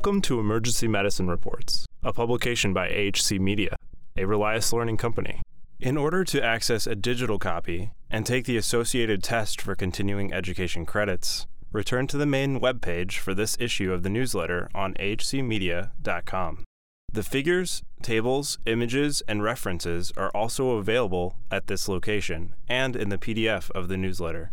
Welcome to Emergency Medicine Reports, a publication by AHC Media, a Relias Learning company. In order to access a digital copy and take the associated test for continuing education credits, return to the main webpage for this issue of the newsletter on ahcmedia.com. The figures, tables, images, and references are also available at this location and in the PDF of the newsletter.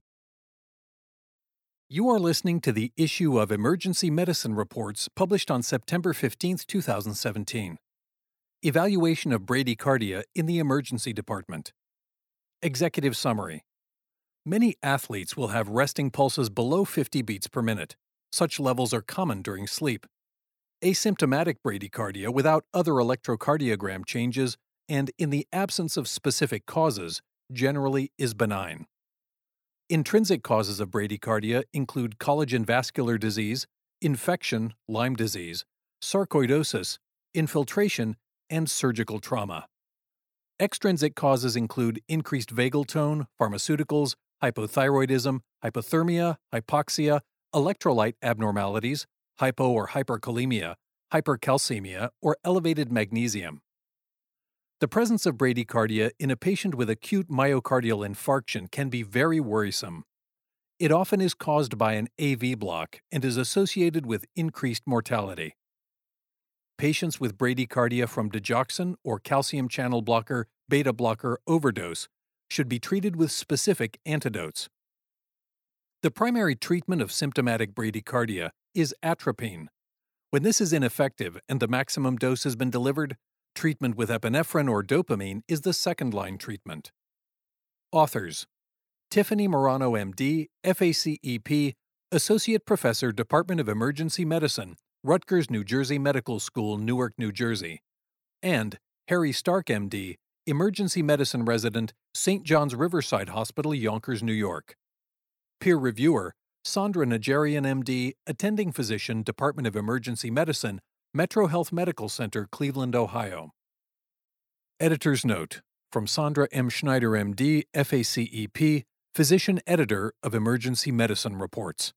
You are listening to the issue of Emergency Medicine Reports published on September 15, 2017. Evaluation of bradycardia in the Emergency Department. Executive Summary. Many athletes will have resting pulses below 50 beats per minute. Such levels are common during sleep. Asymptomatic bradycardia without other electrocardiogram changes and in the absence of specific causes generally is benign. Intrinsic causes of bradycardia include collagen vascular disease, infection, Lyme disease, sarcoidosis, infiltration, and surgical trauma. Extrinsic causes include increased vagal tone, pharmaceuticals, hypothyroidism, hypothermia, hypoxia, electrolyte abnormalities, hypo or hyperkalemia, hypercalcemia, or elevated magnesium. The presence of bradycardia in a patient with acute myocardial infarction can be very worrisome. It often is caused by an AV block and is associated with increased mortality. Patients with bradycardia from digoxin or calcium channel blocker, beta blocker overdose should be treated with specific antidotes. The primary treatment of symptomatic bradycardia is atropine. When this is ineffective and the maximum dose has been delivered, treatment with epinephrine or dopamine is the second-line treatment. Authors: Tiffany Morano, MD, FACEP, Associate Professor, Department of Emergency Medicine, Rutgers, New Jersey Medical School, Newark, New Jersey, and Harry Stark, MD, Emergency Medicine Resident, St. John's Riverside Hospital, Yonkers, New York. Peer Reviewer: Sandra Najarian, MD, Attending Physician, Department of Emergency Medicine, Metro Health Medical Center, Cleveland, Ohio. Editor's Note: from Sandra M. Schneider, MD, FACEP, Physician Editor of Emergency Medicine Reports.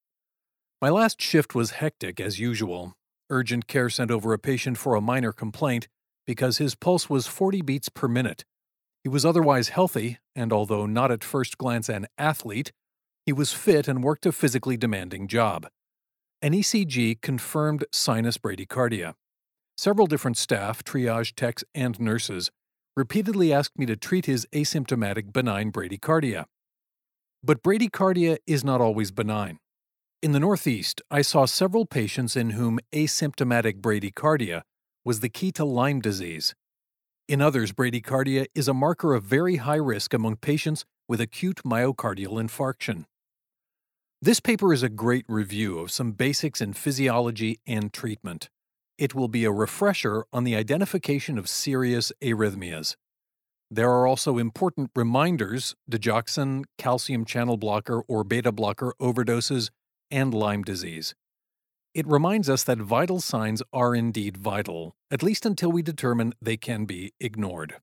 My last shift was hectic as usual. Urgent care sent over a patient for a minor complaint because his pulse was 40 beats per minute. He was otherwise healthy, and although not at first glance an athlete, he was fit and worked a physically demanding job. An ECG confirmed sinus bradycardia. Several different staff, triage techs, and nurses repeatedly asked me to treat his asymptomatic benign bradycardia. But bradycardia is not always benign. In the Northeast, I saw several patients in whom asymptomatic bradycardia was the key to Lyme disease. In others, bradycardia is a marker of very high risk among patients with acute myocardial infarction. This paper is a great review of some basics in physiology and treatment. It will be a refresher on the identification of serious arrhythmias. There are also important reminders: digoxin, calcium channel blocker or beta blocker overdoses, and Lyme disease. It reminds us that vital signs are indeed vital, at least until we determine they can be ignored.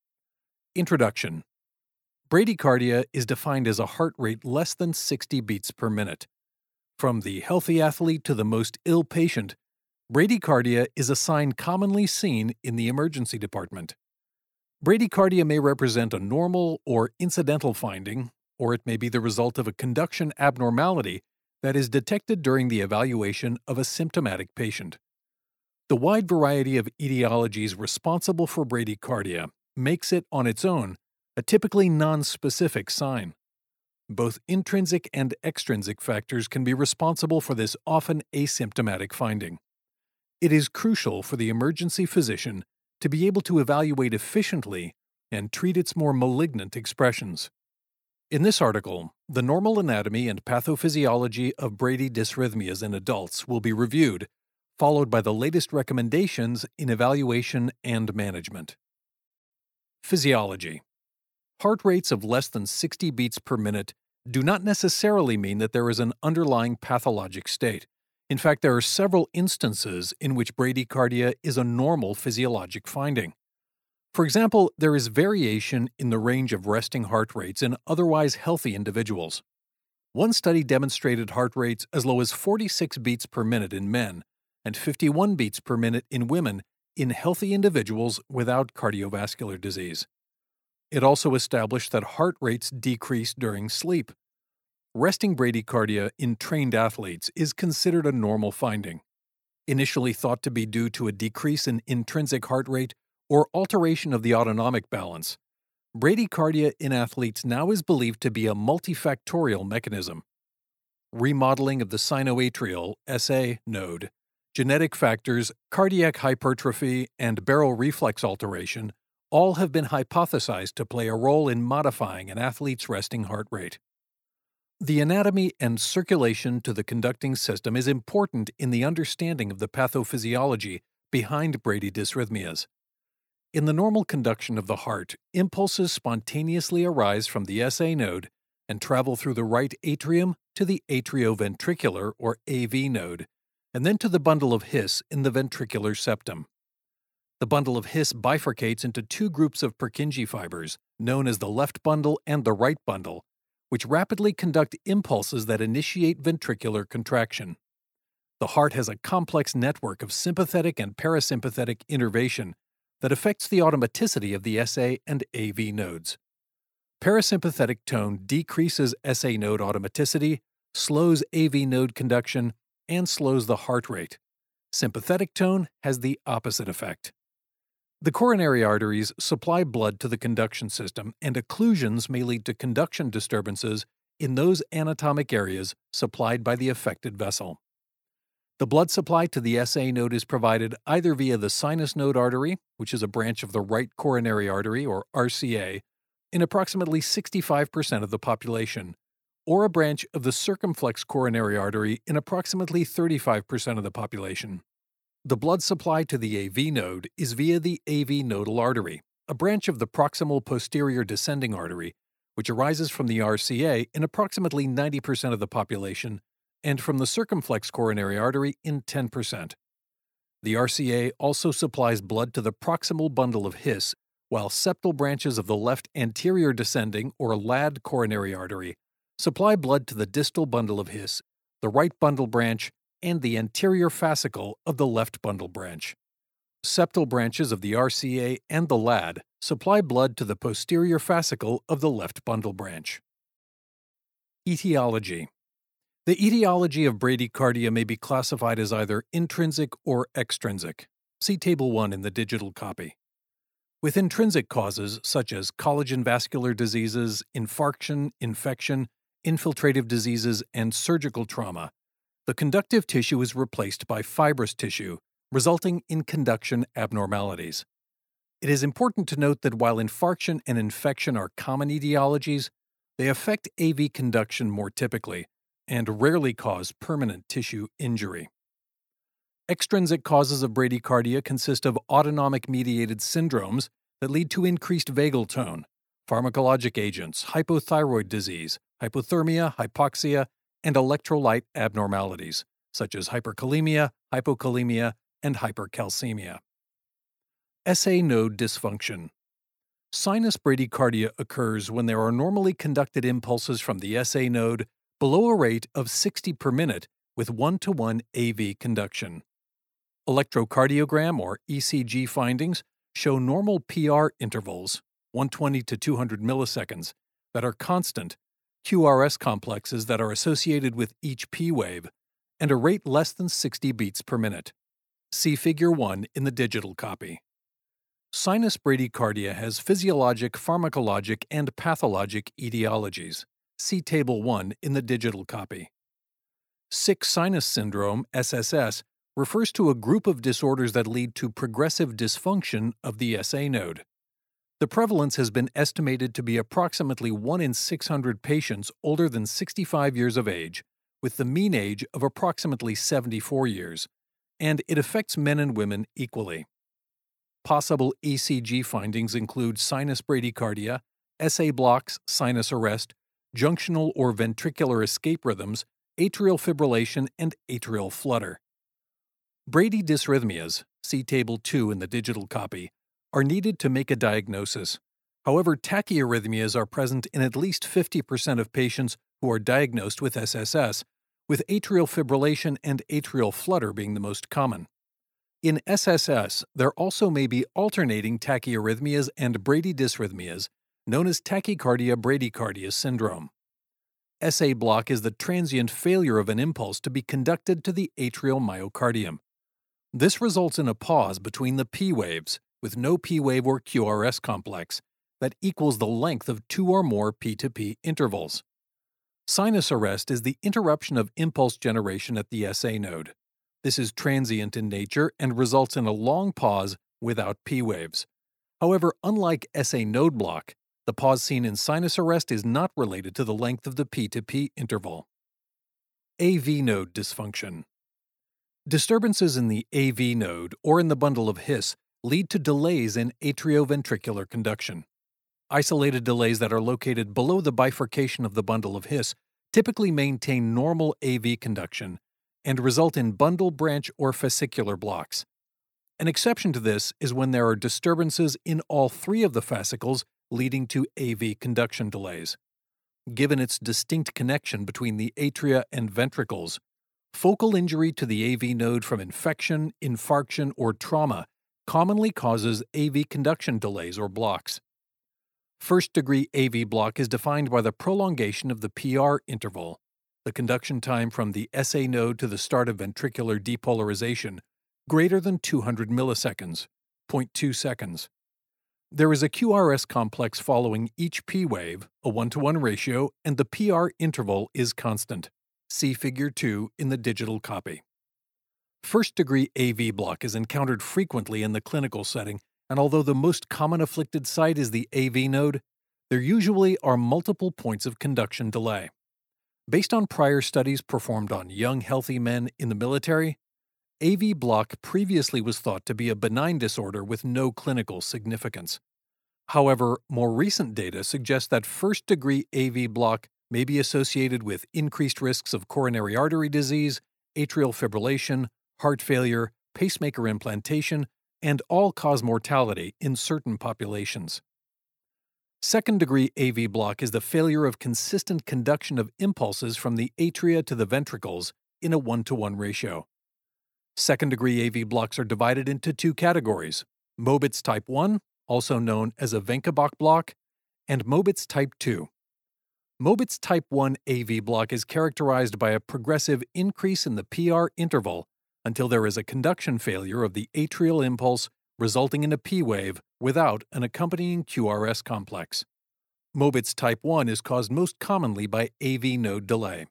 Introduction. Bradycardia is defined as a heart rate less than 60 beats per minute. From the healthy athlete to the most ill patient, bradycardia is a sign commonly seen in the emergency department. Bradycardia may represent a normal or incidental finding, or it may be the result of a conduction abnormality that is detected during the evaluation of a symptomatic patient. The wide variety of etiologies responsible for bradycardia makes it, on its own, a typically nonspecific sign. Both intrinsic and extrinsic factors can be responsible for this often asymptomatic finding. It is crucial for the emergency physician to be able to evaluate efficiently and treat its more malignant expressions. In this article, the normal anatomy and pathophysiology of Brady dysrhythmias in adults will be reviewed, followed by the latest recommendations in evaluation and management. Physiology. Heart rates of less than 60 beats per minute do not necessarily mean that there is an underlying pathologic state. In fact, there are several instances in which bradycardia is a normal physiologic finding. For example, there is variation in the range of resting heart rates in otherwise healthy individuals. One study demonstrated heart rates as low as 46 beats per minute in men, and 51 beats per minute in women in healthy individuals without cardiovascular disease. It also established that heart rates decrease during sleep. Resting bradycardia in trained athletes is considered a normal finding. Initially thought to be due to a decrease in intrinsic heart rate or alteration of the autonomic balance, bradycardia in athletes now is believed to be a multifactorial mechanism. Remodeling of the sinoatrial SA node, genetic factors, cardiac hypertrophy, and baroreflex alteration all have been hypothesized to play a role in modifying an athlete's resting heart rate. The anatomy and circulation to the conducting system is important in the understanding of the pathophysiology behind bradydysrhythmias. In the normal conduction of the heart, impulses spontaneously arise from the SA node and travel through the right atrium to the atrioventricular or AV node, and then to the bundle of His in the ventricular septum. The bundle of His bifurcates into two groups of Purkinje fibers, known as the left bundle and the right bundle, which rapidly conduct impulses that initiate ventricular contraction. The heart has a complex network of sympathetic and parasympathetic innervation that affects the automaticity of the SA and AV nodes. Parasympathetic tone decreases SA node automaticity, slows AV node conduction, and slows the heart rate. Sympathetic tone has the opposite effect. The coronary arteries supply blood to the conduction system, and occlusions may lead to conduction disturbances in those anatomic areas supplied by the affected vessel. The blood supply to the SA node is provided either via the sinus node artery, which is a branch of the right coronary artery, or RCA, in approximately 65% of the population, or a branch of the circumflex coronary artery in approximately 35% of the population. The blood supply to the AV node is via the AV nodal artery, a branch of the proximal posterior descending artery, which arises from the RCA in approximately 90% of the population and from the circumflex coronary artery in 10%. The RCA also supplies blood to the proximal bundle of His, while septal branches of the left anterior descending or LAD coronary artery supply blood to the distal bundle of His, the right bundle branch, and the anterior fascicle of the left bundle branch. Septal branches of the RCA and the LAD supply blood to the posterior fascicle of the left bundle branch. Etiology. The etiology of bradycardia may be classified as either intrinsic or extrinsic. See Table 1 in the digital copy. With intrinsic causes such as collagen vascular diseases, infarction, infection, infiltrative diseases, and surgical trauma, the conductive tissue is replaced by fibrous tissue, resulting in conduction abnormalities. It is important to note that while infarction and infection are common etiologies, they affect AV conduction more typically and rarely cause permanent tissue injury. Extrinsic causes of bradycardia consist of autonomic-mediated syndromes that lead to increased vagal tone, pharmacologic agents, hypothyroid disease, hypothermia, hypoxia, and electrolyte abnormalities, such as hyperkalemia, hypokalemia, and hypercalcemia. SA node dysfunction. Sinus bradycardia occurs when there are normally conducted impulses from the SA node below a rate of 60 per minute with 1-to-1 AV conduction. Electrocardiogram or ECG findings show normal PR intervals, 120 to 200 milliseconds, that are constant, QRS complexes that are associated with each P wave, and a rate less than 60 beats per minute. See Figure 1 in the digital copy. Sinus bradycardia has physiologic, pharmacologic, and pathologic etiologies. See Table 1 in the digital copy. Sick sinus syndrome, SSS, refers to a group of disorders that lead to progressive dysfunction of the SA node. The prevalence has been estimated to be approximately 1 in 600 patients older than 65 years of age, with the mean age of approximately 74 years, and it affects men and women equally. Possible ECG findings include sinus bradycardia, SA blocks, sinus arrest, junctional or ventricular escape rhythms, atrial fibrillation, and atrial flutter. Bradydysrhythmias, see Table 2 in the digital copy, are needed to make a diagnosis. However, tachyarrhythmias are present in at least 50% of patients who are diagnosed with SSS, with atrial fibrillation and atrial flutter being the most common. In SSS, there also may be alternating tachyarrhythmias and bradydysrhythmias, known as tachycardia-bradycardia syndrome. SA block is the transient failure of an impulse to be conducted to the atrial myocardium. This results in a pause between the P waves, with no P wave or QRS complex, that equals the length of two or more P-to-P intervals. Sinus arrest is the interruption of impulse generation at the SA node. This is transient in nature and results in a long pause without P waves. However, unlike SA node block, the pause seen in sinus arrest is not related to the length of the P-to-P interval. AV node dysfunction. Disturbances in the AV node or in the bundle of His lead to delays in atrioventricular conduction. Isolated delays that are located below the bifurcation of the bundle of His typically maintain normal AV conduction and result in bundle branch or fascicular blocks. An exception to this is when there are disturbances in all three of the fascicles, leading to AV conduction delays. Given its distinct connection between the atria and ventricles, focal injury to the AV node from infection, infarction, or trauma commonly causes AV conduction delays or blocks. First-degree AV block is defined by the prolongation of the PR interval, the conduction time from the SA node to the start of ventricular depolarization, greater than 200 milliseconds, 0.2 seconds. There is a QRS complex following each P wave, a 1-to-1 ratio, and the PR interval is constant. See Figure 2 in the digital copy. First-degree AV block is encountered frequently in the clinical setting, and although the most common afflicted site is the AV node, there usually are multiple points of conduction delay. Based on prior studies performed on young, healthy men in the military, AV block previously was thought to be a benign disorder with no clinical significance. However, more recent data suggests that first-degree AV block may be associated with increased risks of coronary artery disease, atrial fibrillation, heart failure, pacemaker implantation, and all-cause mortality in certain populations. Second-degree AV block is the failure of consistent conduction of impulses from the atria to the ventricles in a 1-to-1 ratio. Second-degree AV blocks are divided into two categories: Mobitz type 1, also known as a Wenckebach block, and Mobitz type 2. Mobitz type 1 AV block is characterized by a progressive increase in the PR interval until there is a conduction failure of the atrial impulse resulting in a P wave without an accompanying QRS complex. Mobitz type 1 is caused most commonly by AV node delay.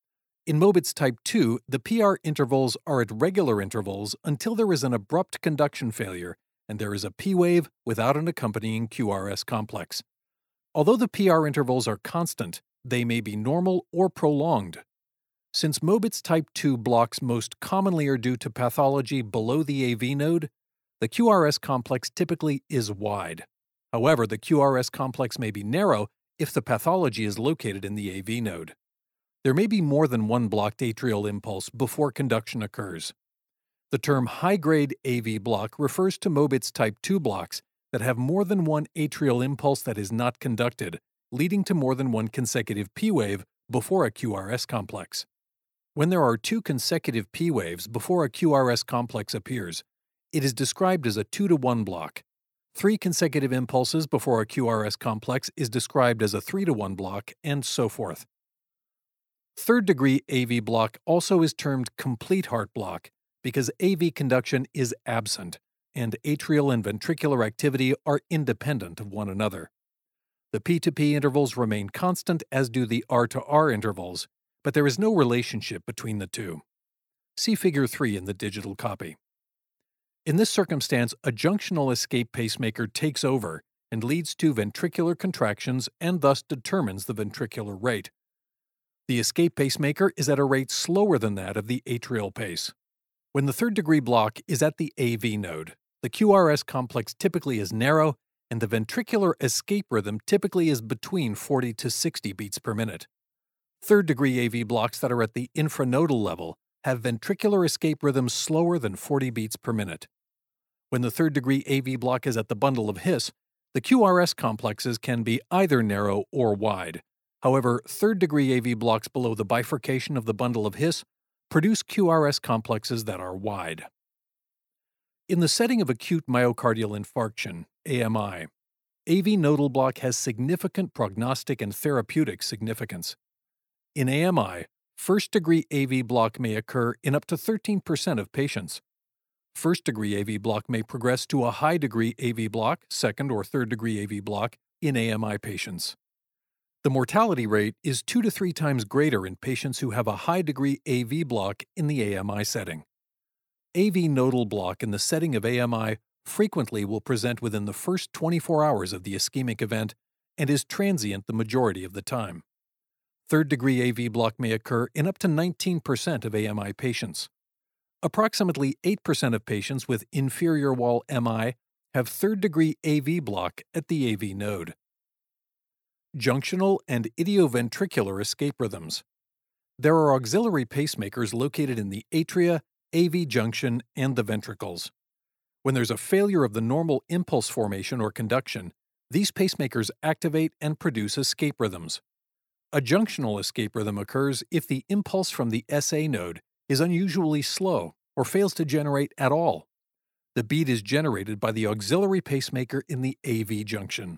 In Mobitz type 2, the PR intervals are at regular intervals until there is an abrupt conduction failure and there is a P wave without an accompanying QRS complex. Although the PR intervals are constant, they may be normal or prolonged. Since Mobitz type 2 blocks most commonly are due to pathology below the AV node, the QRS complex typically is wide. However, the QRS complex may be narrow if the pathology is located in the AV node. There may be more than one blocked atrial impulse before conduction occurs. The term high-grade AV block refers to Mobitz type 2 blocks that have more than one atrial impulse that is not conducted, leading to more than one consecutive P wave before a QRS complex. When there are two consecutive P waves before a QRS complex appears, it is described as a 2-to-1 block. 3 consecutive impulses before a QRS complex is described as a 3-to-1 block, and so forth. Third-degree AV block also is termed complete heart block because AV conduction is absent, and atrial and ventricular activity are independent of one another. The P-to-P intervals remain constant, as do the R-to-R intervals, but there is no relationship between the two. See Figure 3 in the digital copy. In this circumstance, a junctional escape pacemaker takes over and leads to ventricular contractions and thus determines the ventricular rate. The escape pacemaker is at a rate slower than that of the atrial pace. When the third-degree block is at the AV node, the QRS complex typically is narrow, and the ventricular escape rhythm typically is between 40 to 60 beats per minute. Third-degree AV blocks that are at the infranodal level have ventricular escape rhythms slower than 40 beats per minute. When the third-degree AV block is at the bundle of His, the QRS complexes can be either narrow or wide. However, third-degree AV blocks below the bifurcation of the bundle of His produce QRS complexes that are wide. In the setting of acute myocardial infarction, AMI, AV nodal block has significant prognostic and therapeutic significance. In AMI, first-degree AV block may occur in up to 13% of patients. First-degree AV block may progress to a high-degree AV block, second or third-degree AV block, in AMI patients. The mortality rate is 2 to 3 times greater in patients who have a high-degree AV block in the AMI setting. AV nodal block in the setting of AMI frequently will present within the first 24 hours of the ischemic event and is transient the majority of the time. Third-degree AV block may occur in up to 19% of AMI patients. Approximately 8% of patients with inferior wall MI have third-degree AV block at the AV node. Junctional and idioventricular escape rhythms. There are auxiliary pacemakers located in the atria, AV junction, and the ventricles. When there's a failure of the normal impulse formation or conduction, these pacemakers activate and produce escape rhythms. A junctional escape rhythm occurs if the impulse from the SA node is unusually slow or fails to generate at all. The beat is generated by the auxiliary pacemaker in the AV junction.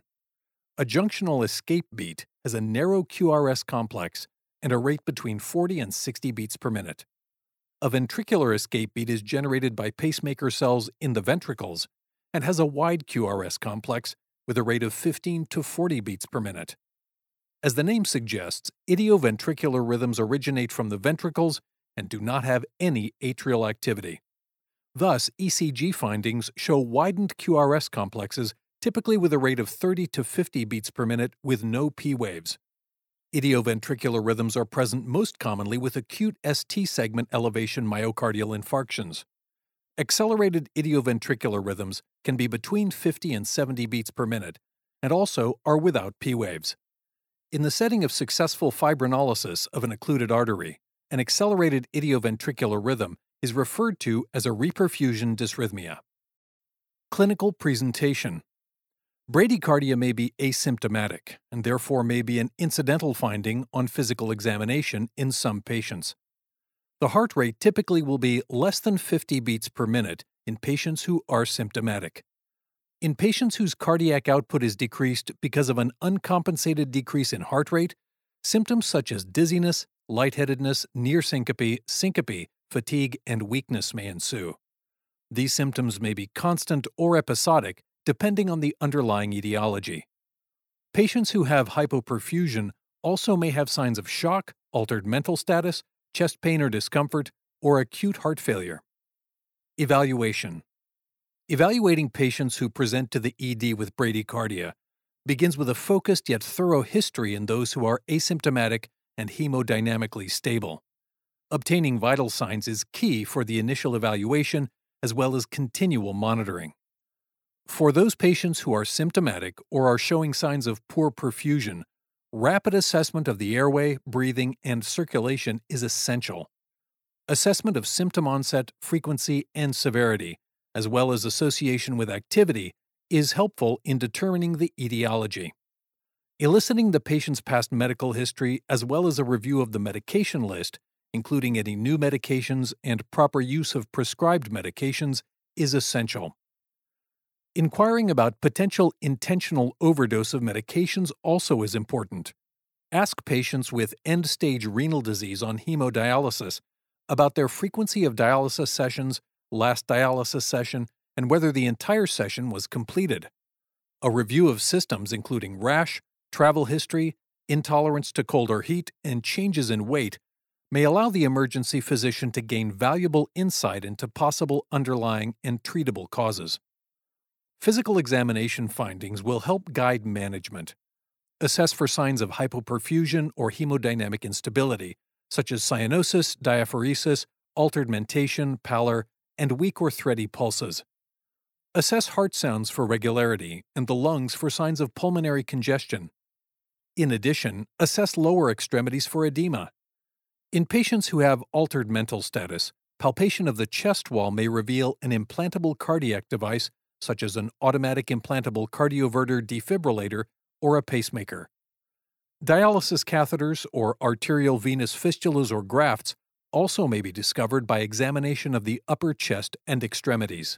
A junctional escape beat has a narrow QRS complex and a rate between 40 and 60 beats per minute. A ventricular escape beat is generated by pacemaker cells in the ventricles and has a wide QRS complex with a rate of 15 to 40 beats per minute. As the name suggests, idioventricular rhythms originate from the ventricles and do not have any atrial activity. Thus, ECG findings show widened QRS complexes typically with a rate of 30 to 50 beats per minute with no P waves. Idioventricular rhythms are present most commonly with acute ST segment elevation myocardial infarctions. Accelerated idioventricular rhythms can be between 50 and 70 beats per minute and also are without P waves. In the setting of successful fibrinolysis of an occluded artery, an accelerated idioventricular rhythm is referred to as a reperfusion dysrhythmia. Clinical presentation. Bradycardia may be asymptomatic and therefore may be an incidental finding on physical examination in some patients. The heart rate typically will be less than 50 beats per minute in patients who are symptomatic. In patients whose cardiac output is decreased because of an uncompensated decrease in heart rate, symptoms such as dizziness, lightheadedness, near syncope, fatigue, and weakness may ensue. These symptoms may be constant or episodic, depending on the underlying etiology. Patients who have hypoperfusion also may have signs of shock, altered mental status, chest pain or discomfort, or acute heart failure. Evaluation. Evaluating patients who present to the ED with bradycardia begins with a focused yet thorough history in those who are asymptomatic and hemodynamically stable. Obtaining vital signs is key for the initial evaluation as well as continual monitoring. For those patients who are symptomatic or are showing signs of poor perfusion, rapid assessment of the airway, breathing, and circulation is essential. Assessment of symptom onset, frequency, and severity, as well as association with activity, is helpful in determining the etiology. Eliciting the patient's past medical history as well as a review of the medication list, including any new medications and proper use of prescribed medications, is essential. Inquiring about potential intentional overdose of medications also is important. Ask patients with end-stage renal disease on hemodialysis about their frequency of dialysis sessions, last dialysis session, and whether the entire session was completed. A review of systems including rash, travel history, intolerance to cold or heat, and changes in weight may allow the emergency physician to gain valuable insight into possible underlying and treatable causes. Physical examination findings will help guide management. Assess for signs of hypoperfusion or hemodynamic instability, such as cyanosis, diaphoresis, altered mentation, pallor, and weak or thready pulses. Assess heart sounds for regularity and the lungs for signs of pulmonary congestion. In addition, assess lower extremities for edema. In patients who have altered mental status, palpation of the chest wall may reveal an implantable cardiac device such as an automatic implantable cardioverter defibrillator or a pacemaker. Dialysis catheters or arterial venous fistulas or grafts also may be discovered by examination of the upper chest and extremities.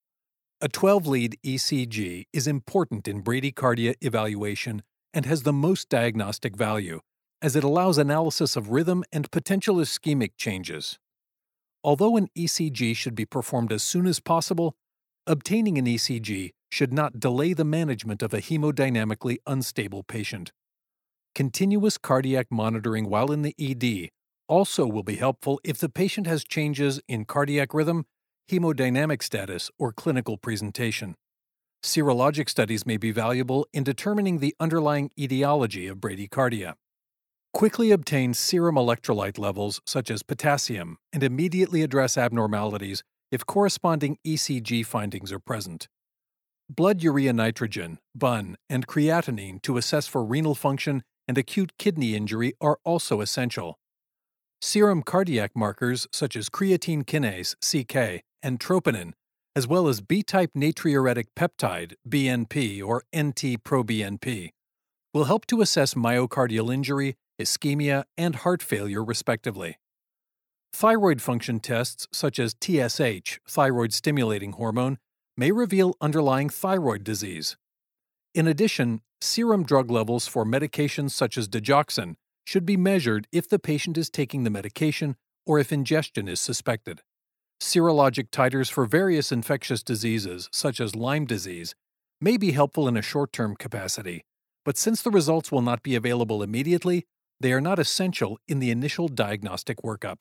A 12-lead ECG is important in bradycardia evaluation and has the most diagnostic value, as it allows analysis of rhythm and potential ischemic changes. Although an ECG should be performed as soon as possible, obtaining an ECG should not delay the management of a hemodynamically unstable patient. Continuous cardiac monitoring while in the ED also will be helpful if the patient has changes in cardiac rhythm, hemodynamic status, or clinical presentation. Serologic studies may be valuable in determining the underlying etiology of bradycardia. Quickly obtain serum electrolyte levels such as potassium and immediately address abnormalities if corresponding ECG findings are present. Blood urea nitrogen, BUN, and creatinine to assess for renal function and acute kidney injury are also essential. Serum cardiac markers such as creatine kinase, CK, and troponin, as well as B-type natriuretic peptide, BNP or NT-proBNP, will help to assess myocardial injury, ischemia, and heart failure respectively. Thyroid function tests such as TSH, thyroid stimulating hormone, may reveal underlying thyroid disease. In addition, serum drug levels for medications such as digoxin should be measured if the patient is taking the medication or if ingestion is suspected. Serologic titers for various infectious diseases, such as Lyme disease, may be helpful in a short-term capacity, but since the results will not be available immediately, they are not essential in the initial diagnostic workup.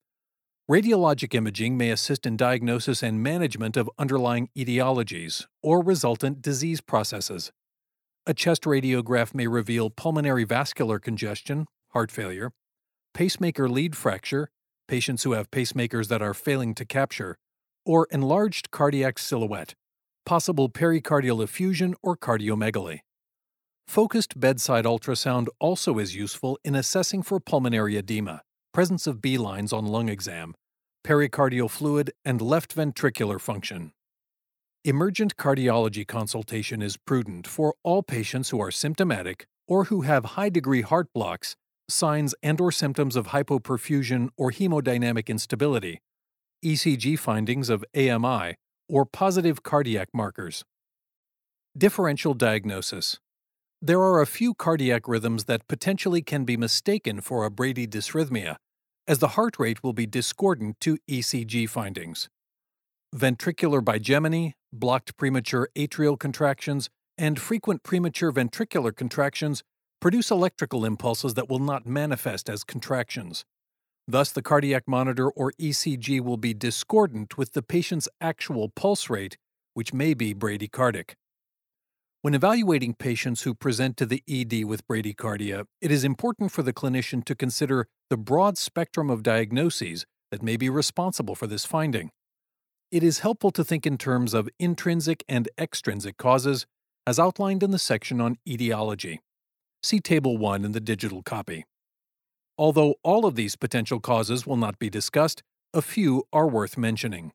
Radiologic imaging may assist in diagnosis and management of underlying etiologies or resultant disease processes. A chest radiograph may reveal pulmonary vascular congestion, heart failure, pacemaker lead fracture, patients who have pacemakers that are failing to capture, or enlarged cardiac silhouette, possible pericardial effusion or cardiomegaly. Focused bedside ultrasound also is useful in assessing for pulmonary edema, presence of B lines on lung exam, pericardial fluid, and left ventricular function. Emergent cardiology consultation is prudent for all patients who are symptomatic or who have high-degree heart blocks, signs and/or symptoms of hypoperfusion or hemodynamic instability, ECG findings of AMI, or positive cardiac markers. Differential diagnosis. There are a few cardiac rhythms that potentially can be mistaken for a bradydysrhythmia, as the heart rate will be discordant to ECG findings. Ventricular bigeminy, blocked premature atrial contractions, and frequent premature ventricular contractions produce electrical impulses that will not manifest as contractions. Thus, the cardiac monitor or ECG will be discordant with the patient's actual pulse rate, which may be bradycardic. When evaluating patients who present to the ED with bradycardia, it is important for the clinician to consider the broad spectrum of diagnoses that may be responsible for this finding. It is helpful to think in terms of intrinsic and extrinsic causes, as outlined in the section on etiology. See Table 1 in the digital copy. Although all of these potential causes will not be discussed, a few are worth mentioning.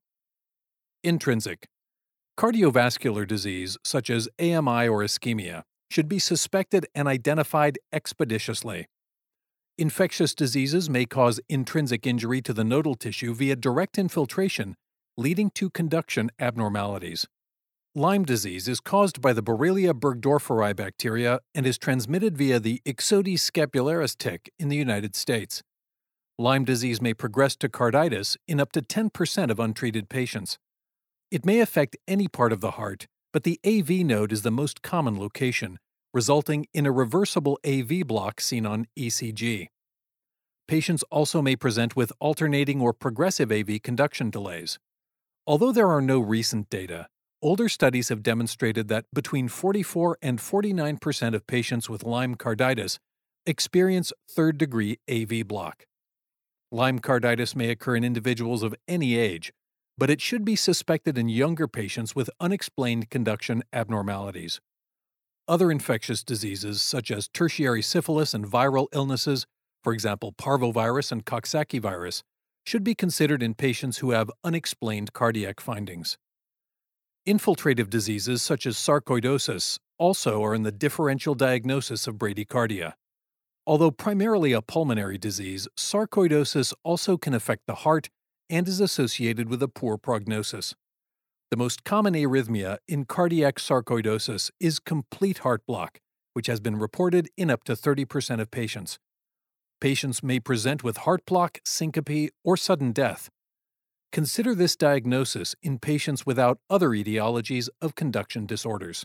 Intrinsic. Cardiovascular disease, such as AMI or ischemia, should be suspected and identified expeditiously. Infectious diseases may cause intrinsic injury to the nodal tissue via direct infiltration, leading to conduction abnormalities. Lyme disease is caused by the Borrelia burgdorferi bacteria and is transmitted via the Ixodes scapularis tick in the United States. Lyme disease may progress to carditis in up to 10% of untreated patients. It may affect any part of the heart, but the AV node is the most common location, resulting in a reversible AV block seen on ECG. Patients also may present with alternating or progressive AV conduction delays. Although there are no recent data, older studies have demonstrated that between 44 and 49% of patients with Lyme carditis experience third-degree AV block. Lyme carditis may occur in individuals of any age, but it should be suspected in younger patients with unexplained conduction abnormalities. Other infectious diseases, such as tertiary syphilis and viral illnesses, for example parvovirus and Coxsackie virus, should be considered in patients who have unexplained cardiac findings. Infiltrative diseases such as sarcoidosis also are in the differential diagnosis of bradycardia. Although primarily a pulmonary disease, sarcoidosis also can affect the heart and is associated with a poor prognosis. The most common arrhythmia in cardiac sarcoidosis is complete heart block, which has been reported in up to 30% of patients. Patients may present with heart block, syncope, or sudden death. Consider this diagnosis in patients without other etiologies of conduction disorders.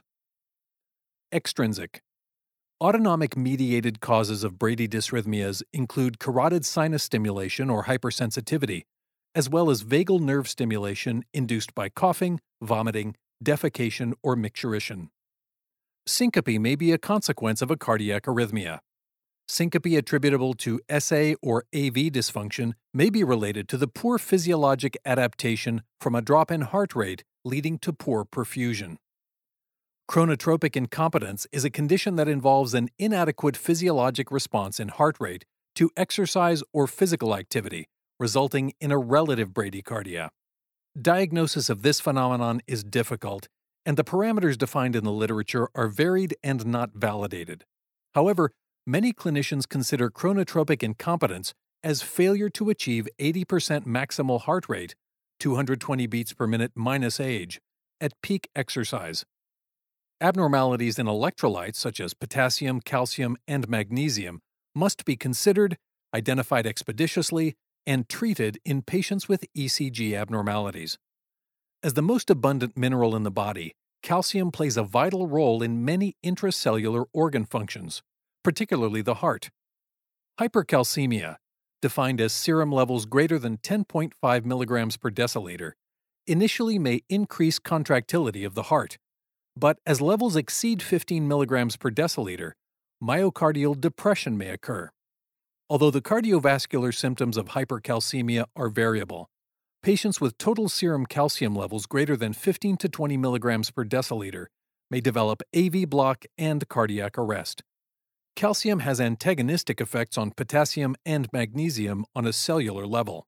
Extrinsic. Autonomic-mediated causes of Brady dysrhythmias include carotid sinus stimulation or hypersensitivity, as well as vagal nerve stimulation induced by coughing, vomiting, defecation, or micturition. Syncope may be a consequence of a cardiac arrhythmia. Syncope attributable to SA or AV dysfunction may be related to the poor physiologic adaptation from a drop in heart rate leading to poor perfusion. Chronotropic incompetence is a condition that involves an inadequate physiologic response in heart rate to exercise or physical activity, resulting in a relative bradycardia. Diagnosis of this phenomenon is difficult, and the parameters defined in the literature are varied and not validated. However, many clinicians consider chronotropic incompetence as failure to achieve 80% maximal heart rate, 220 beats per minute minus age, at peak exercise. Abnormalities in electrolytes such as potassium, calcium, and magnesium must be considered, identified expeditiously, and treated in patients with ECG abnormalities. As the most abundant mineral in the body, calcium plays a vital role in many intracellular organ functions, particularly the heart. Hypercalcemia, defined as serum levels greater than 10.5 mg per deciliter, initially may increase contractility of the heart, but as levels exceed 15 mg per deciliter, myocardial depression may occur. Although the cardiovascular symptoms of hypercalcemia are variable, patients with total serum calcium levels greater than 15 to 20 mg per deciliter may develop AV block and cardiac arrest. Calcium has antagonistic effects on potassium and magnesium on a cellular level.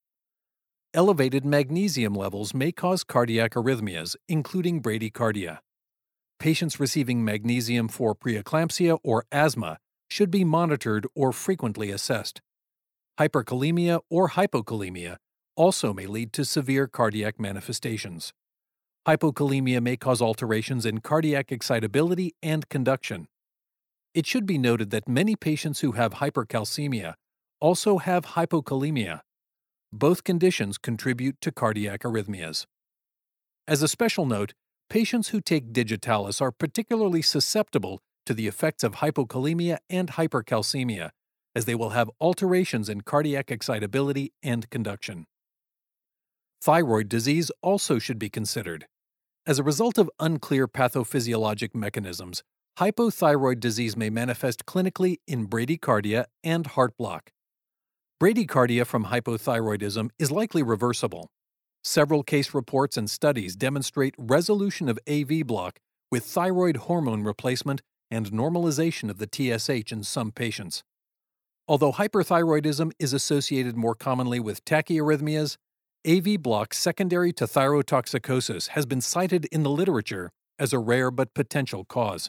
Elevated magnesium levels may cause cardiac arrhythmias, including bradycardia. Patients receiving magnesium for preeclampsia or asthma should be monitored or frequently assessed. Hyperkalemia or hypokalemia also may lead to severe cardiac manifestations. Hypokalemia may cause alterations in cardiac excitability and conduction. It should be noted that many patients who have hypercalcemia also have hypokalemia. Both conditions contribute to cardiac arrhythmias. As a special note, patients who take digitalis are particularly susceptible to the effects of hypokalemia and hypercalcemia, as they will have alterations in cardiac excitability and conduction. Thyroid disease also should be considered. As a result of unclear pathophysiologic mechanisms, hypothyroid disease may manifest clinically in bradycardia and heart block. Bradycardia from hypothyroidism is likely reversible. Several case reports and studies demonstrate resolution of AV block with thyroid hormone replacement and normalization of the TSH in some patients. Although hyperthyroidism is associated more commonly with tachyarrhythmias, AV block secondary to thyrotoxicosis has been cited in the literature as a rare but potential cause.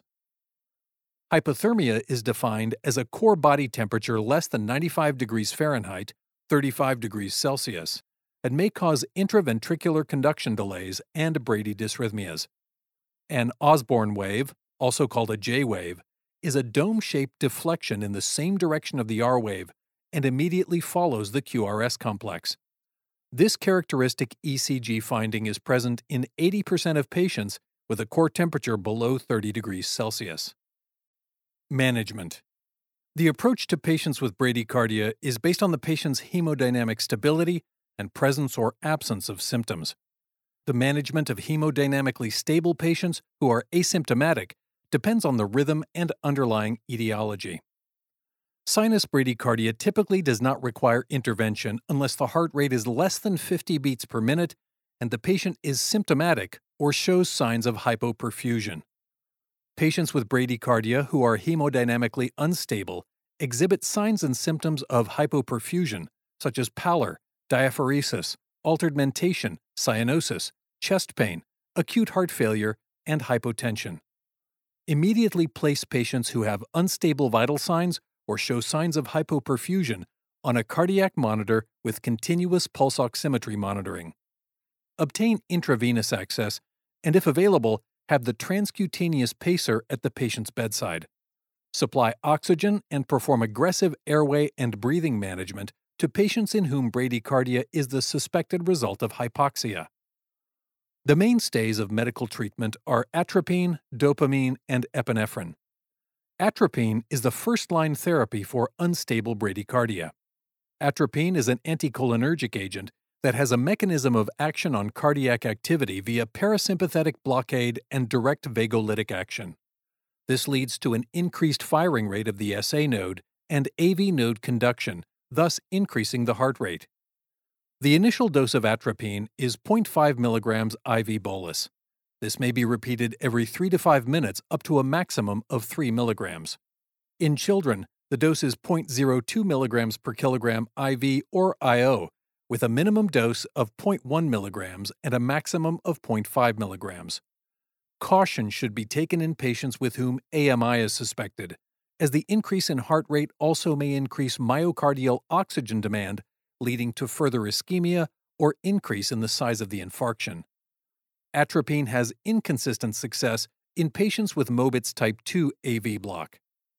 Hypothermia is defined as a core body temperature less than 95 degrees Fahrenheit, 35 degrees Celsius, and may cause intraventricular conduction delays and Brady dysrhythmias. An Osborn wave, also called a J wave, is a dome-shaped deflection in the same direction of the R wave and immediately follows the QRS complex. This characteristic ECG finding is present in 80% of patients with a core temperature below 30 degrees Celsius. Management. The approach to patients with bradycardia is based on the patient's hemodynamic stability and presence or absence of symptoms. The management of hemodynamically stable patients who are asymptomatic depends on the rhythm and underlying etiology. Sinus bradycardia typically does not require intervention unless the heart rate is less than 50 beats per minute and the patient is symptomatic or shows signs of hypoperfusion. Patients with bradycardia who are hemodynamically unstable exhibit signs and symptoms of hypoperfusion, such as pallor, diaphoresis, altered mentation, cyanosis, chest pain, acute heart failure, and hypotension. Immediately place patients who have unstable vital signs or show signs of hypoperfusion on a cardiac monitor with continuous pulse oximetry monitoring. Obtain intravenous access, and if available, have the transcutaneous pacer at the patient's bedside. Supply oxygen and perform aggressive airway and breathing management to patients in whom bradycardia is the suspected result of hypoxia. The mainstays of medical treatment are atropine, dopamine, and epinephrine. Atropine is the first-line therapy for unstable bradycardia. Atropine is an anticholinergic agent that has a mechanism of action on cardiac activity via parasympathetic blockade and direct vagolytic action. This leads to an increased firing rate of the SA node and AV node conduction, thus increasing the heart rate. The initial dose of atropine is 0.5 mg IV bolus. This may be repeated every 3 to 5 minutes up to a maximum of 3 mg. In children, the dose is 0.02 mg per kilogram IV or IO, with a minimum dose of 0.1 mg and a maximum of 0.5 mg. Caution should be taken in patients with whom AMI is suspected, as the increase in heart rate also may increase myocardial oxygen demand, leading to further ischemia or increase in the size of the infarction. Atropine has inconsistent success in patients with Mobitz type 2 AV block.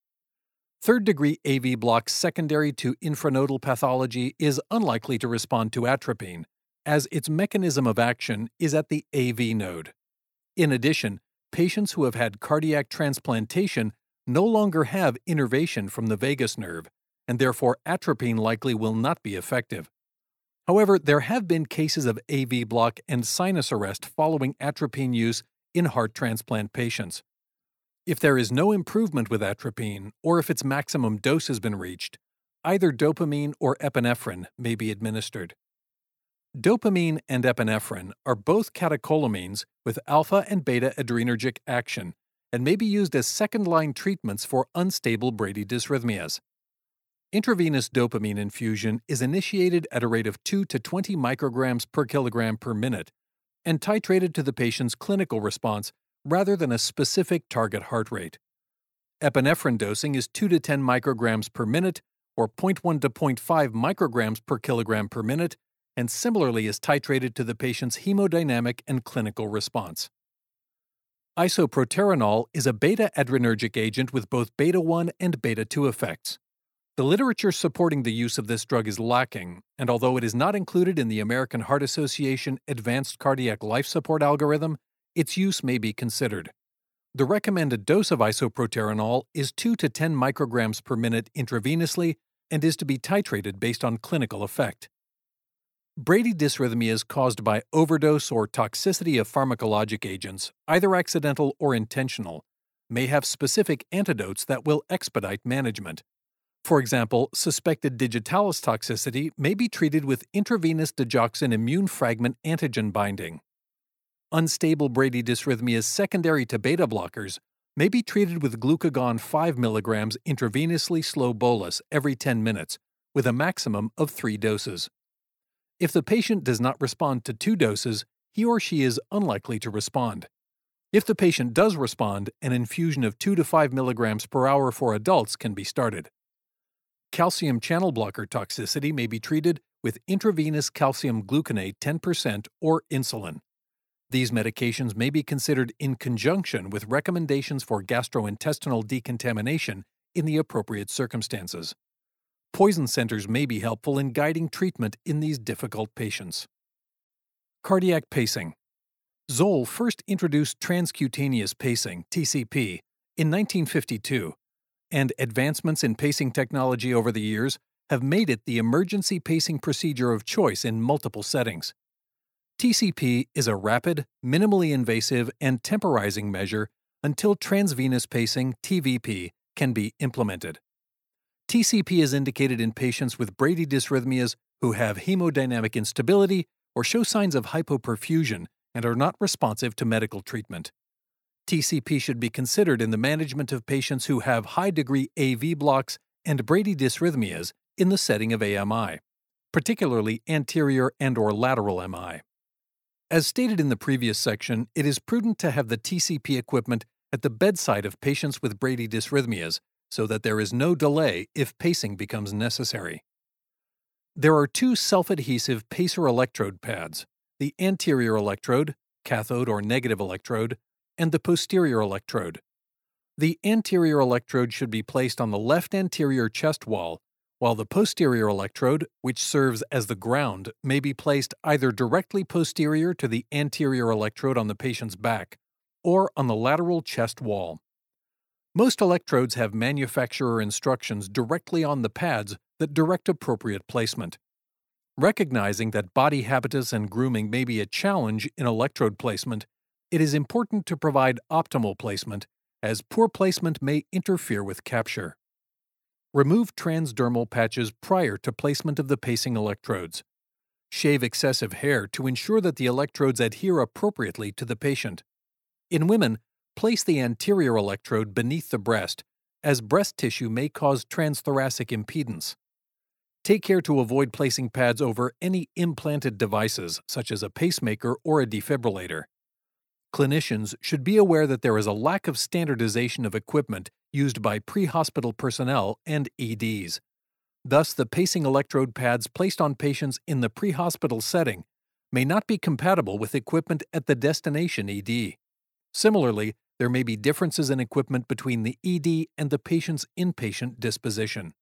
Third-degree AV block secondary to infranodal pathology is unlikely to respond to atropine, as its mechanism of action is at the AV node. In addition, patients who have had cardiac transplantation no longer have innervation from the vagus nerve, and therefore atropine likely will not be effective. However, there have been cases of AV block and sinus arrest following atropine use in heart transplant patients. If there is no improvement with atropine, or if its maximum dose has been reached, either dopamine or epinephrine may be administered. Dopamine and epinephrine are both catecholamines with alpha and beta adrenergic action and may be used as second-line treatments for unstable bradydysrhythmias. Intravenous dopamine infusion is initiated at a rate of 2 to 20 micrograms per kilogram per minute and titrated to the patient's clinical response rather than a specific target heart rate. Epinephrine dosing is 2 to 10 micrograms per minute or 0.1 to 0.5 micrograms per kilogram per minute, and similarly is titrated to the patient's hemodynamic and clinical response. Isoproterenol is a beta-adrenergic agent with both beta-1 and beta-2 effects. The literature supporting the use of this drug is lacking, and although it is not included in the American Heart Association Advanced Cardiac Life Support algorithm, its use may be considered. The recommended dose of isoproterenol is 2 to 10 micrograms per minute intravenously and is to be titrated based on clinical effect. Bradydysrhythmias caused by overdose or toxicity of pharmacologic agents, either accidental or intentional, may have specific antidotes that will expedite management. For example, suspected digitalis toxicity may be treated with intravenous digoxin immune fragment antigen binding. Unstable bradydysrhythmias secondary to beta blockers may be treated with glucagon 5 mg intravenously slow bolus every 10 minutes, with a maximum of 3 doses. If the patient does not respond to 2 doses, he or she is unlikely to respond. If the patient does respond, an infusion of 2 to 5 mg per hour for adults can be started. Calcium channel blocker toxicity may be treated with intravenous calcium gluconate 10% or insulin. These medications may be considered in conjunction with recommendations for gastrointestinal decontamination in the appropriate circumstances. Poison centers may be helpful in guiding treatment in these difficult patients. Cardiac pacing. Zoll first introduced transcutaneous pacing, TCP, in 1952, and advancements in pacing technology over the years have made it the emergency pacing procedure of choice in multiple settings. TCP is a rapid, minimally invasive, and temporizing measure until transvenous pacing, TVP, can be implemented. TCP is indicated in patients with bradydysrhythmias who have hemodynamic instability or show signs of hypoperfusion and are not responsive to medical treatment. TCP should be considered in the management of patients who have high-degree AV blocks and bradydysrhythmias in the setting of AMI, particularly anterior and/or lateral MI. As stated in the previous section, it is prudent to have the TCP equipment at the bedside of patients with bradydysrhythmias so that there is no delay if pacing becomes necessary. There are two self-adhesive pacer electrode pads, the anterior electrode, cathode or negative electrode, and the posterior electrode. The anterior electrode should be placed on the left anterior chest wall, while the posterior electrode, which serves as the ground, may be placed either directly posterior to the anterior electrode on the patient's back or on the lateral chest wall. Most electrodes have manufacturer instructions directly on the pads that direct appropriate placement. Recognizing that body habitus and grooming may be a challenge in electrode placement, it is important to provide optimal placement, as poor placement may interfere with capture. Remove transdermal patches prior to placement of the pacing electrodes. Shave excessive hair to ensure that the electrodes adhere appropriately to the patient. In women, place the anterior electrode beneath the breast, as breast tissue may cause transthoracic impedance. Take care to avoid placing pads over any implanted devices, such as a pacemaker or a defibrillator. Clinicians should be aware that there is a lack of standardization of equipment used by pre-hospital personnel and EDs. Thus, the pacing electrode pads placed on patients in the pre-hospital setting may not be compatible with equipment at the destination ED. Similarly, there may be differences in equipment between the ED and the patient's inpatient disposition.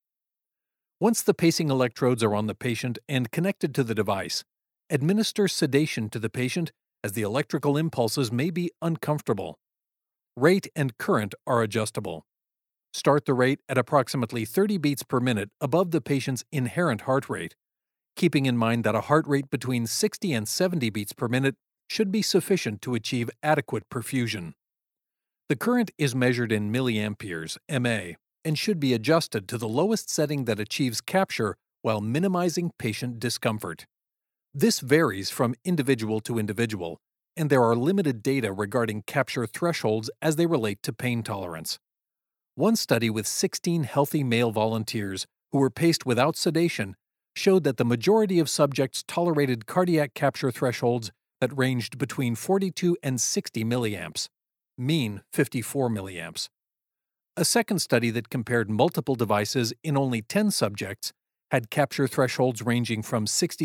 Once the pacing electrodes are on the patient and connected to the device, administer sedation to the patient as the electrical impulses may be uncomfortable. Rate and current are adjustable. Start the rate at approximately 30 beats per minute above the patient's inherent heart rate, keeping in mind that a heart rate between 60 and 70 beats per minute should be sufficient to achieve adequate perfusion. The current is measured in milliamperes, mA, and should be adjusted to the lowest setting that achieves capture while minimizing patient discomfort. This varies from individual to individual, and there are limited data regarding capture thresholds as they relate to pain tolerance. One study with 16 healthy male volunteers who were paced without sedation showed that the majority of subjects tolerated cardiac capture thresholds that ranged between 42 and 60 milliamps, mean 54 milliamps. A second study that compared multiple devices in only 10 subjects had capture thresholds ranging from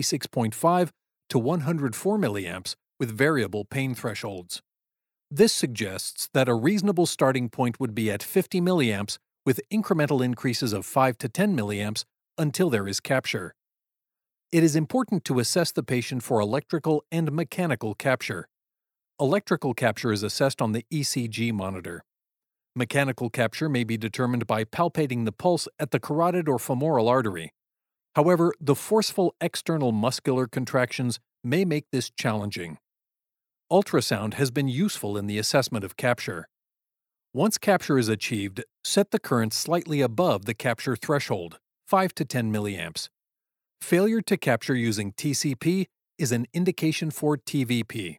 66.5 to 104 milliamps with variable pain thresholds. This suggests that a reasonable starting point would be at 50 milliamps with incremental increases of 5 to 10 milliamps until there is capture. It is important to assess the patient for electrical and mechanical capture. Electrical capture is assessed on the ECG monitor. Mechanical capture may be determined by palpating the pulse at the carotid or femoral artery. However, the forceful external muscular contractions may make this challenging. Ultrasound has been useful in the assessment of capture. Once capture is achieved, set the current slightly above the capture threshold, 5 to 10 milliamps. Failure to capture using TCP is an indication for TVP.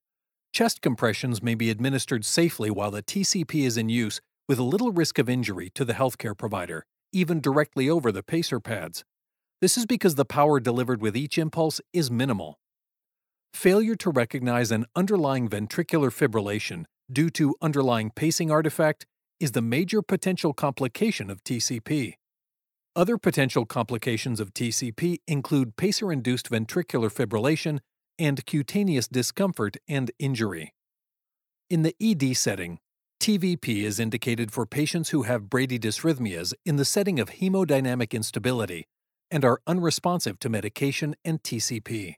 Chest compressions may be administered safely while the TCP is in use with little risk of injury to the healthcare provider, even directly over the pacer pads. This is because the power delivered with each impulse is minimal. Failure to recognize an underlying ventricular fibrillation due to underlying pacing artifact is the major potential complication of TCP. Other potential complications of TCP include pacer-induced ventricular fibrillation and cutaneous discomfort and injury. In the ED setting, TVP is indicated for patients who have bradydysrhythmias in the setting of hemodynamic instability and are unresponsive to medication and TCP.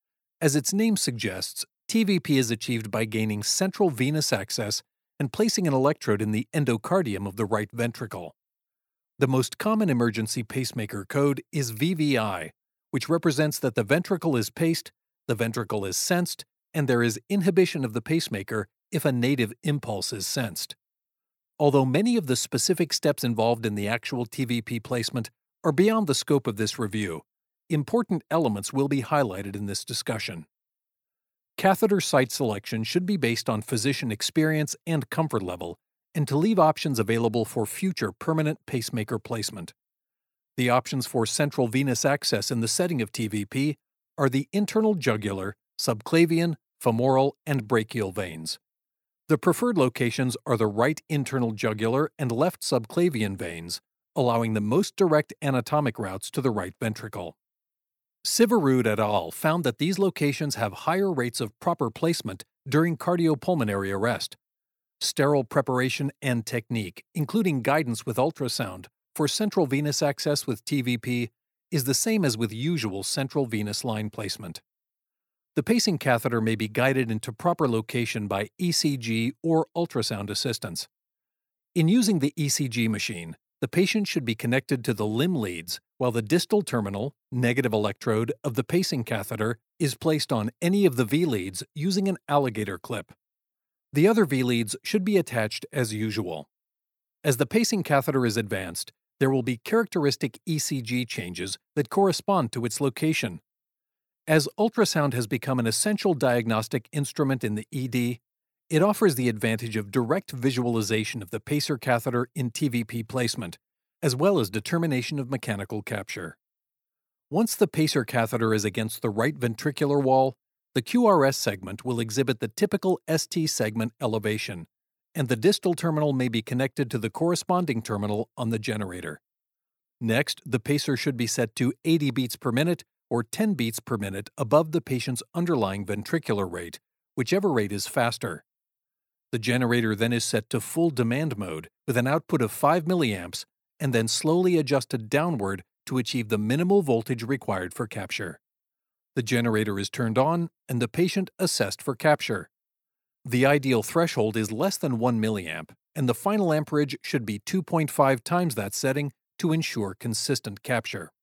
As its name suggests, TVP is achieved by gaining central venous access and placing an electrode in the endocardium of the right ventricle. The most common emergency pacemaker code is VVI, which represents that the ventricle is paced, the ventricle is sensed, and there is inhibition of the pacemaker if a native impulse is sensed. Although many of the specific steps involved in the actual TVP placement are beyond the scope of this review, important elements will be highlighted in this discussion. Catheter site selection should be based on physician experience and comfort level, and to leave options available for future permanent pacemaker placement. The options for central venous access in the setting of TVP are the internal jugular, subclavian, femoral, and brachial veins. The preferred locations are the right internal jugular and left subclavian veins, allowing the most direct anatomic routes to the right ventricle. Siverud et al. Found that these locations have higher rates of proper placement during cardiopulmonary arrest. Sterile preparation and technique, including guidance with ultrasound, for central venous access with TVP is the same as with usual central venous line placement. The pacing catheter may be guided into proper location by ECG or ultrasound assistance. In using the ECG machine, the patient should be connected to the limb leads, while the distal terminal, negative electrode, of the pacing catheter is placed on any of the V leads using an alligator clip. The other V leads should be attached as usual. As the pacing catheter is advanced, there will be characteristic ECG changes that correspond to its location. As ultrasound has become an essential diagnostic instrument in the ED, it offers the advantage of direct visualization of the pacer catheter in TVP placement, as well as determination of mechanical capture. Once the pacer catheter is against the right ventricular wall, the QRS segment will exhibit the typical ST segment elevation, and the distal terminal may be connected to the corresponding terminal on the generator. Next, the pacer should be set to 80 beats per minute or 10 beats per minute above the patient's underlying ventricular rate, whichever rate is faster. The generator then is set to full demand mode with an output of 5 milliamps and then slowly adjusted downward to achieve the minimal voltage required for capture. The generator is turned on and the patient assessed for capture. The ideal threshold is less than 1 milliamp, and the final amperage should be 2.5 times that setting to ensure consistent capture.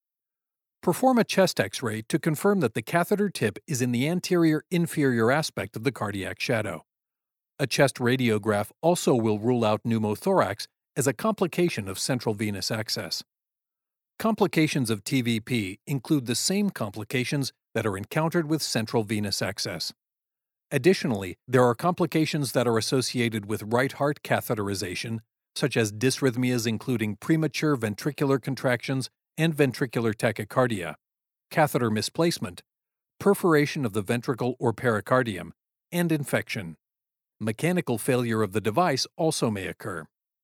Perform a chest X-ray to confirm that the catheter tip is in the anterior-inferior aspect of the cardiac shadow. A chest radiograph also will rule out pneumothorax as a complication of central venous access. Complications of TVP include the same complications that are encountered with central venous access. Additionally, there are complications that are associated with right heart catheterization, such as dysrhythmias including premature ventricular contractions and ventricular tachycardia, catheter misplacement, perforation of the ventricle or pericardium, and infection. Mechanical failure of the device also may occur.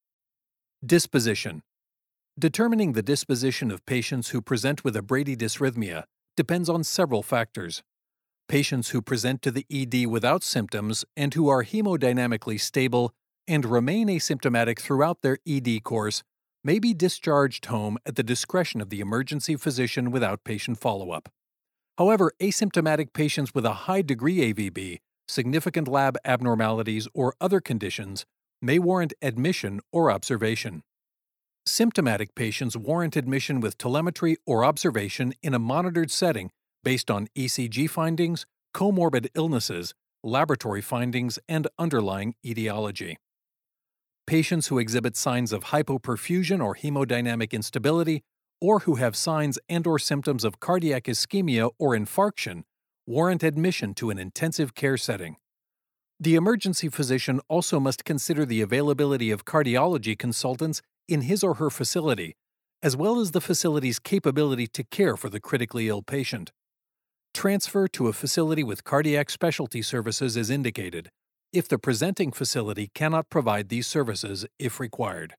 Disposition. Determining the disposition of patients who present with a bradydysrhythmia depends on several factors. Patients who present to the ED without symptoms and who are hemodynamically stable and remain asymptomatic throughout their ED course may be discharged home at the discretion of the emergency physician without patient follow-up. However, asymptomatic patients with a high degree AVB, significant lab abnormalities, or other conditions may warrant admission or observation. Symptomatic patients warrant admission with telemetry or observation in a monitored setting based on ECG findings, comorbid illnesses, laboratory findings, and underlying etiology. Patients who exhibit signs of hypoperfusion or hemodynamic instability, or who have signs and/or symptoms of cardiac ischemia or infarction, warrant admission to an intensive care setting. The emergency physician also must consider the availability of cardiology consultants in his or her facility, as well as the facility's capability to care for the critically ill patient. Transfer to a facility with cardiac specialty services is indicated if the presenting facility cannot provide these services if required.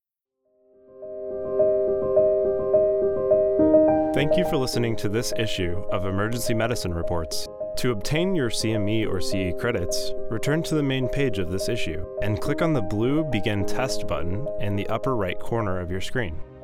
Thank you for listening to this issue of Emergency Medicine Reports. To obtain your CME or CE credits, return to the main page of this issue and click on the blue Begin Test button in the upper right corner of your screen.